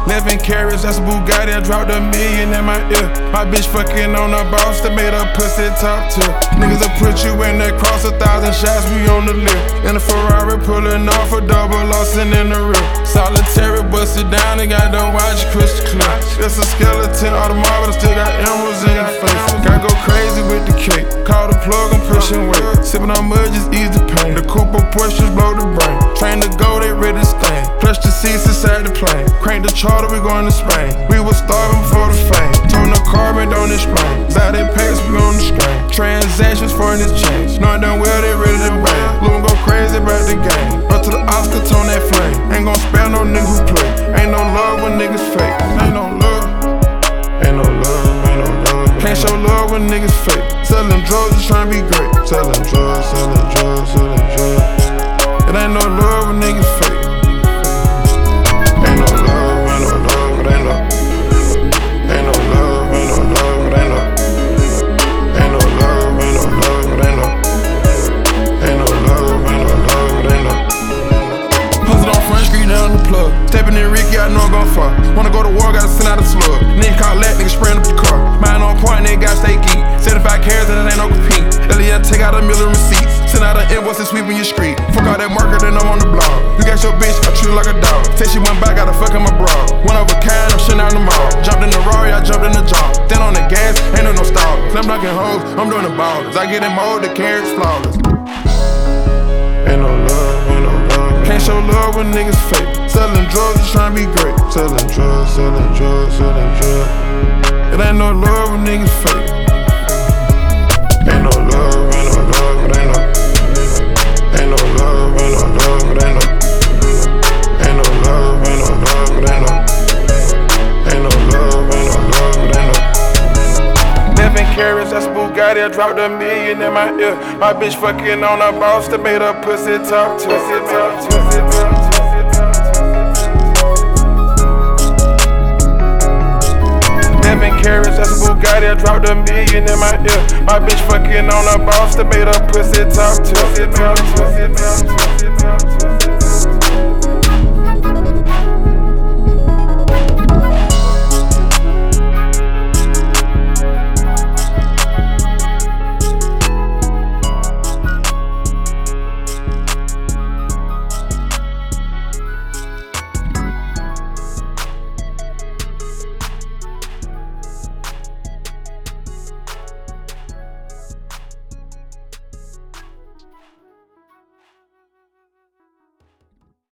11 carats, that's a Bugatti, I dropped $1 million in my ear. My bitch fucking on a boss that made her pussy top tier. Niggas will put you in that cross, 1,000 shots, we on the lift. In a Ferrari, pulling off a double, lossin' in the rear. Solitary, bust it down, and got the watch crystal clear. It's a skeleton, all the marble, still got emeralds in your face. Gotta go crazy with the cake. Call the plug, I'm pushing weight. Sippin' on mud, just ease the pain. The coupe Porsches blow the brain. Train to go, they ready to stain. Plush the seats inside the plane. Crank the charter, we going to Spain. We was starving for the fame. Told no carbon, don't explain. About they packs, we on the strain. Transactions, foreign exchange. Knowing damn well they ready to bang. Look, go crazy about the game. Up to the Oscar, tone that flame. Ain't gon' spare no nigga who play. Ain't no love when niggas fake. Ain't no love. Ain't no love, ain't no love. Can't show love when niggas fake. Selling drugs, just tryna be great. Selling drugs, selling drugs, selling drugs. It ain't no love when niggas fake. Ain't no love, ain't no love, but ain't no. Ain't no love, ain't no love, but ain't no. Ain't no love, ain't no love, but ain't no. Ain't no love, ain't no love, but ain't no. Hustle on Front Street down the plug. Stepping in Ricky, I know I'm gon' fuck. Wanna go to war, gotta send out a slug. Nigga call that, nigga spraying up the car. Mine on point, nigga got stay geek. 75 carats and it ain't no compete. Elliot take out $1 million receipts. Send out an invoice and sweeping your street. Fuck all that marker, then I'm on the blog. You got your bitch, I treat her like a dog. Say she went back, gotta fuck in my bra. One of a kind, I'm shitting out the mall. Jumped in the Rari, I jumped in the jaw. Then on the gas, ain't no stall. Slam blocking hoes, I'm doing the ballers. I get in mode, the carrots flawless. Ain't no love, ain't no love. Can't show love when niggas fake. Selling drugs, just tryna be great. Selling drugs, selling drugs, selling drugs. It ain't no love when niggas fake. Ain't no love, ain't no love, but ain't no. Ain't no love, ain't no love, but ain't no. Ain't no love, ain't no love, but ain't no. Ain't no love, ain't no love, but ain't no. 11 carats, that's a Bugatti, I dropped $1 million in my ear. My bitch fucking on a boss that made her pussy top tier. 11 carats, that's a Bugatti, I dropped $1 million in my ear. My bitch fucking on a boss that made her pussy top tier.